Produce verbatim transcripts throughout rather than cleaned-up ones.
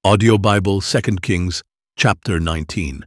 Audio Bible, Second Kings, chapter nineteen.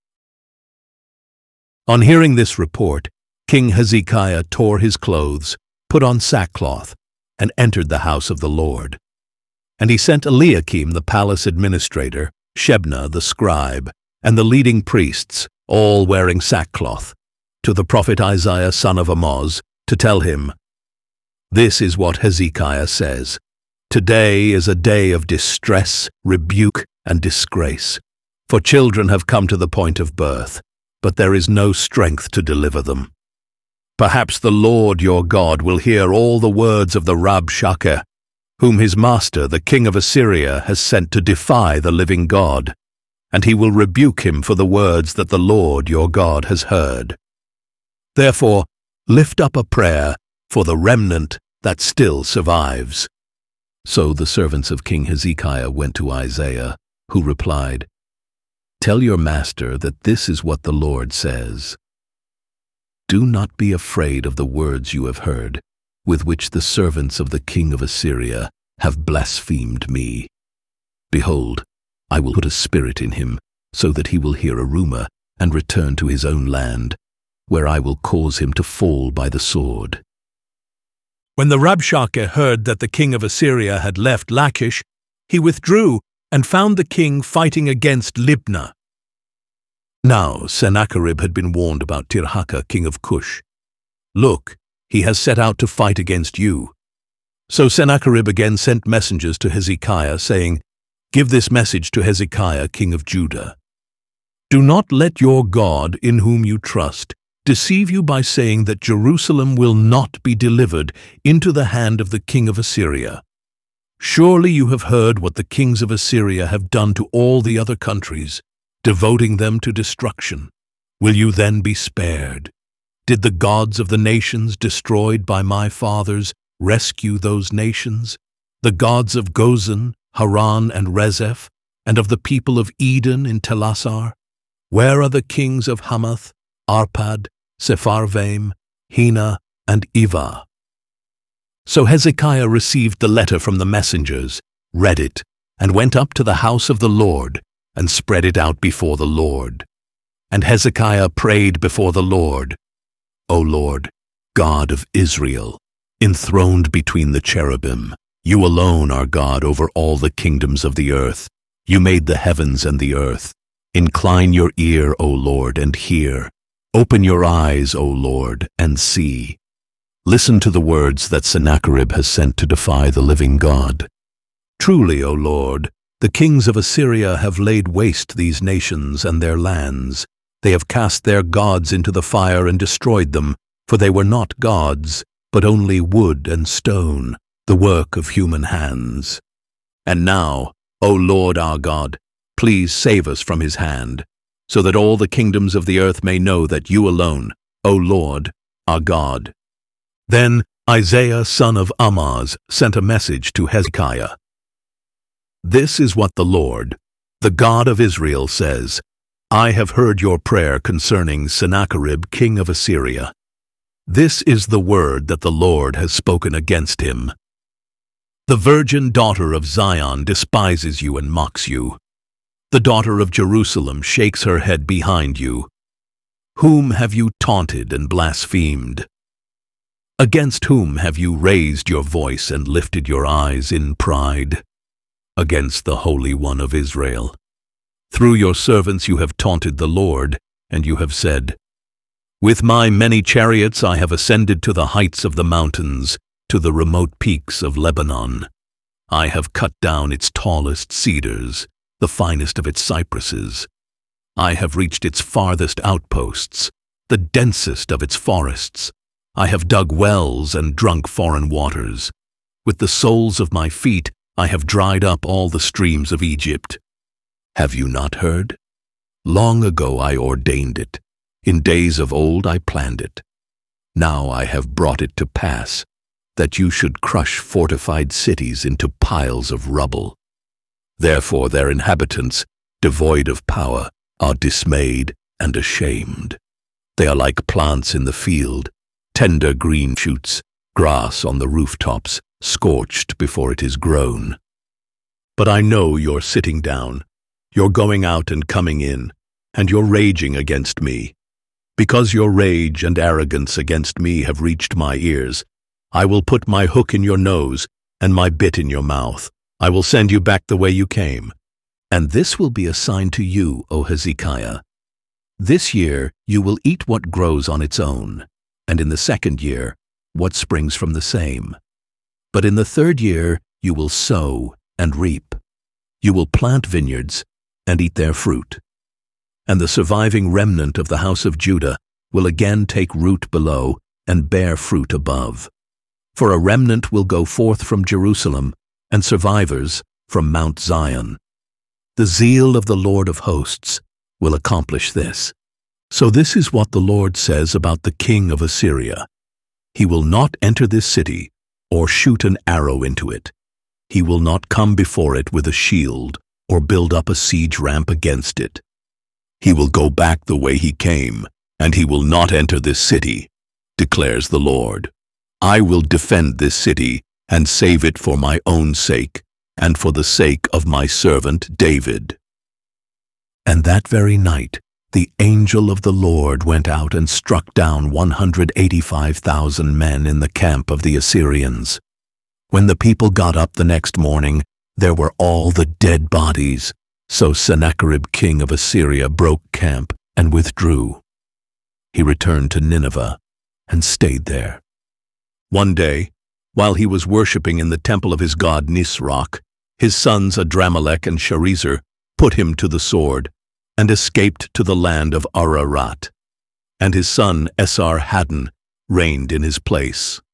On hearing this report, King Hezekiah tore his clothes, put on sackcloth, and entered the house of the Lord. And he sent Eliakim the palace administrator, Shebna the scribe, and the leading priests, all wearing sackcloth, to the prophet Isaiah son of Amoz, to tell him, "This is what Hezekiah says. Today is a day of distress, rebuke, and disgrace. For children have come to the point of birth, but there is no strength to deliver them. Perhaps the Lord your God will hear all the words of the Rabshakeh, whom his master, the king of Assyria, has sent to defy the living God, and he will rebuke him for the words that the Lord your God has heard. Therefore, lift up a prayer for the remnant that still survives." So the servants of King Hezekiah went to Isaiah, who replied, "Tell your master that this is what the Lord says. Do not be afraid of the words you have heard, with which the servants of the king of Assyria have blasphemed me. Behold, I will put a spirit in him, so that he will hear a rumor and return to his own land, where I will cause him to fall by the sword." When the Rabshakeh heard that the king of Assyria had left Lachish, he withdrew and found the king fighting against Libnah. Now Sennacherib had been warned about Tirhakah, king of Cush. "Look, he has set out to fight against you." So Sennacherib again sent messengers to Hezekiah, saying, "Give this message to Hezekiah, king of Judah. Do not let your God, in whom you trust, deceive you by saying that Jerusalem will not be delivered into the hand of the king of Assyria. Surely you have heard what the kings of Assyria have done to all the other countries, devoting them to destruction. Will you then be spared? Did the gods of the nations destroyed by my fathers rescue those nations, the gods of Gozan, Haran, and Rezeph, and of the people of Eden in Telassar? Where are the kings of Hamath, Arpad, Sepharvaim, Hena, and Ivah?" So Hezekiah received the letter from the messengers, read it, and went up to the house of the Lord, and spread it out before the Lord. And Hezekiah prayed before the Lord, "O Lord, God of Israel, enthroned between the cherubim, you alone are God over all the kingdoms of the earth. You made the heavens and the earth. Incline your ear, O Lord, and hear. Open your eyes, O Lord, and see. Listen to the words that Sennacherib has sent to defy the living God. Truly, O Lord, the kings of Assyria have laid waste these nations and their lands. They have cast their gods into the fire and destroyed them, for they were not gods, but only wood and stone, the work of human hands. And now, O Lord our God, please save us from his hand, so that all the kingdoms of the earth may know that you alone, O Lord, are God." Then Isaiah son of Amoz sent a message to Hezekiah. "This is what the Lord, the God of Israel, says. I have heard your prayer concerning Sennacherib, king of Assyria. This is the word that the Lord has spoken against him. The virgin daughter of Zion despises you and mocks you. The daughter of Jerusalem shakes her head behind you. Whom have you taunted and blasphemed? Against whom have you raised your voice and lifted your eyes in pride? Against the Holy One of Israel. Through your servants you have taunted the Lord, and you have said, 'With my many chariots I have ascended to the heights of the mountains, to the remote peaks of Lebanon. I have cut down its tallest cedars, the finest of its cypresses. I have reached its farthest outposts, the densest of its forests. I have dug wells and drunk foreign waters. With the soles of my feet I have dried up all the streams of Egypt. Have you not heard? Long ago I ordained it. In days of old I planned it. Now I have brought it to pass, that you should crush fortified cities into piles of rubble. Therefore their inhabitants, devoid of power, are dismayed and ashamed. They are like plants in the field, tender green shoots, grass on the rooftops, scorched before it is grown. But I know you're sitting down, you're going out and coming in, and you're raging against me. Because your rage and arrogance against me have reached my ears, I will put my hook in your nose and my bit in your mouth. I will send you back the way you came. And this will be a sign to you, O Hezekiah. This year you will eat what grows on its own, and in the second year what springs from the same. But in the third year you will sow and reap. You will plant vineyards and eat their fruit. And the surviving remnant of the house of Judah will again take root below and bear fruit above. For a remnant will go forth from Jerusalem, and survivors from Mount Zion. The zeal of the Lord of hosts will accomplish this. So this is what the Lord says about the king of Assyria. He will not enter this city or shoot an arrow into it. He will not come before it with a shield or build up a siege ramp against it. He will go back the way he came, and he will not enter this city, declares the Lord. I will defend this city and save it for my own sake and for the sake of my servant David. And that very night the angel of the Lord went out and struck down one hundred eighty-five thousand men in the camp of the Assyrians. When the people got up the next morning, there were all the dead bodies. So Sennacherib king of Assyria broke camp and withdrew. He returned to Nineveh and stayed there. One day, while he was worshipping in the temple of his god Nisroch, his sons Adramelech and Sharezer put him to the sword and escaped to the land of Ararat. And his son Esarhaddon reigned in his place.